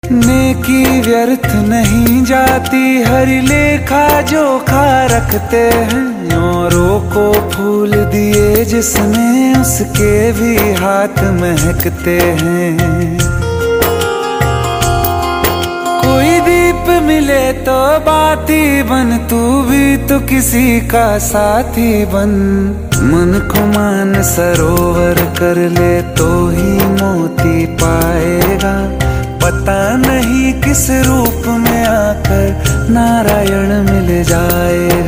नेकी व्यर्थ नहीं जाती, हरि लेखा जोखा रखते हैं। औरों को फूल दिए जिसने, उसके भी हाथ महकते हैं। कोई दीप मिले तो बाती बन, तू भी तो किसी का साथी बन। मन को मान सरोवर कर ले तो ही मोती पाएगा। पता नहीं किस रूप में आकर नारायण मिल जाएगा।